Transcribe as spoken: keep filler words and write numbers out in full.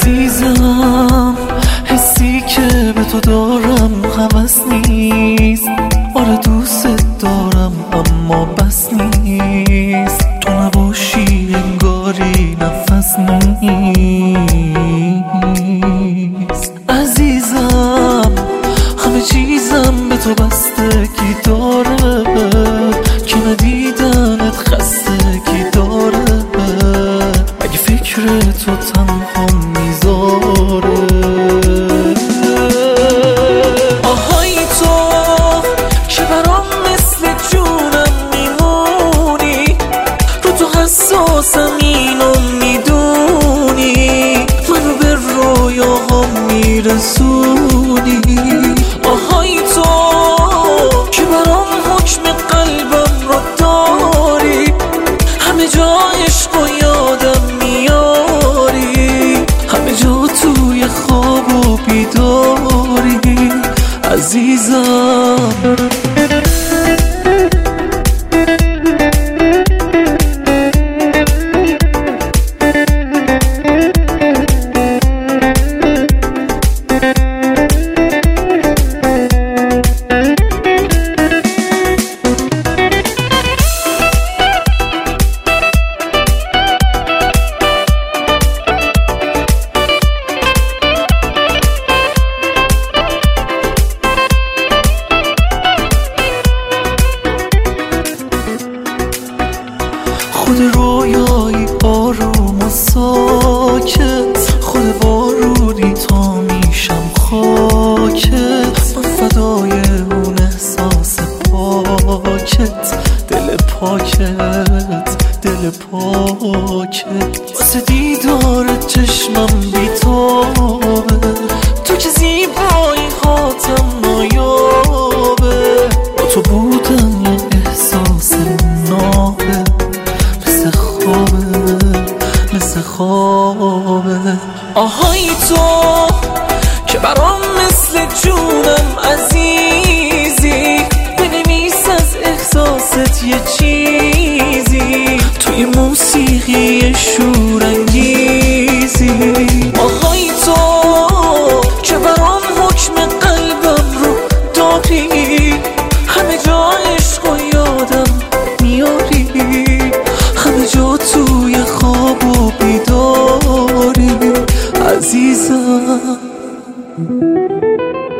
عزیزم حسی که به تو دارم هوس نیست. آره دوست دارم اما بس نیست. تو نباشی انگاری نفس نیست. عزیزم همه چیزم به تو بستگی داره که ندیدنت خستگی داره. اگه فکر تو تنها میذاره آهای تو که برام مثل جونم میمونی. رو تو حساسم اینو میدونی. منو به رویاهام میرسونی. آهای تو که برام حکم قلبم رو داری. همه جا عشق و یادم میاری. همه جا توی خواب و بیداری عزیزم. خود رویایی آروم و ساکت. خود بارونی تا میشم خاکت. من فدای اون احساس پاکت. دل پاکت دل پاکت. واسه دیدار چشمم بیتابه. تو که زیبایی هاتم نایابه. با تو بودن یه احساس نابه. مثل خوابه مثل خوابه. آهای تو که برام مثل جونم عزیزی. بنویس از احساست یه چیزی توی موسیقی شورانگیزی. آهای تو که برام حکم قلبم رو داری. همه جا عشق و یادم میاری. همه جا توی خواب و بیداری عزیزم.